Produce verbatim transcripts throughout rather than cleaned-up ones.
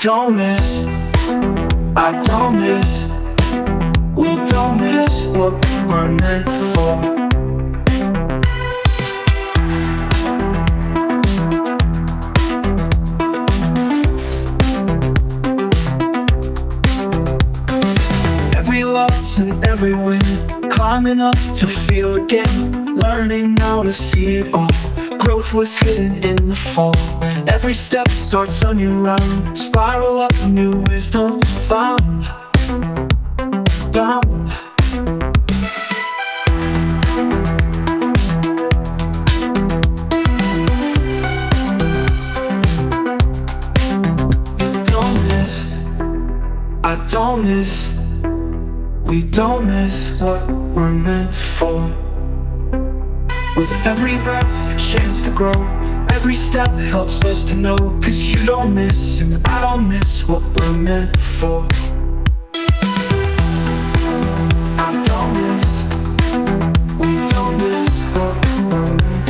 don't miss, I don't miss, we don't miss what we're meant for. Every loss and every win, climbing up to feel again, learning how to see it all. Growth was hidden in the fall. Every step starts a new round, spiral up, new wisdom found. Bound. You don't miss, I don't miss, we don't miss what we're meant for. With every breath, a chance to grow. Every step helps us to know. Cause you don't miss, and I don't miss what we're meant for. I don't miss, we don't miss what we're meant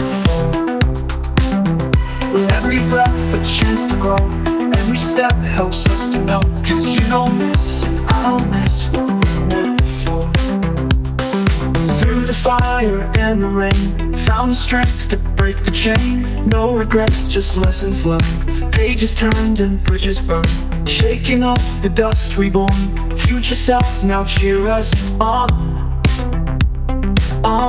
for. With every breath, a chance to grow. Every step helps us to know. Cause you don't miss, and I don't miss what we're meant for. Through the fire and the rain, found the strength to break the chain. No regrets, just lessons learned. Pages turned and bridges burned. Shaking off the dust reborn. Future selves now cheer us on. On.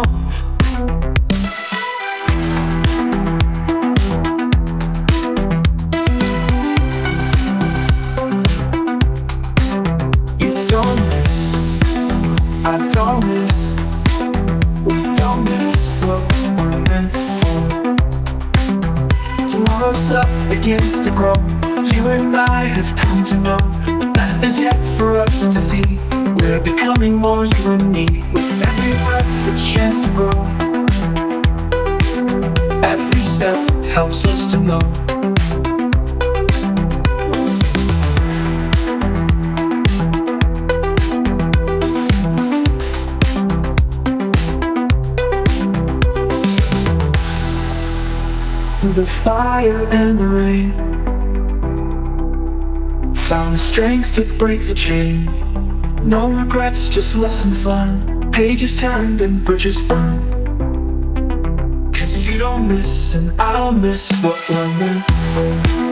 You don't miss, I don't miss, we don't miss what we're meant for. Tomorrow's self begins to grow. You and I have come to know the best is yet for us to see. We're becoming more you and me. With every breath, a chance to grow. Every step helps us to know. Through the fire and the rain, found the strength to break the chain. No regrets, just lessons learned. Pages turned and bridges burned. Cause you don't miss, and I don't miss what we're meant for.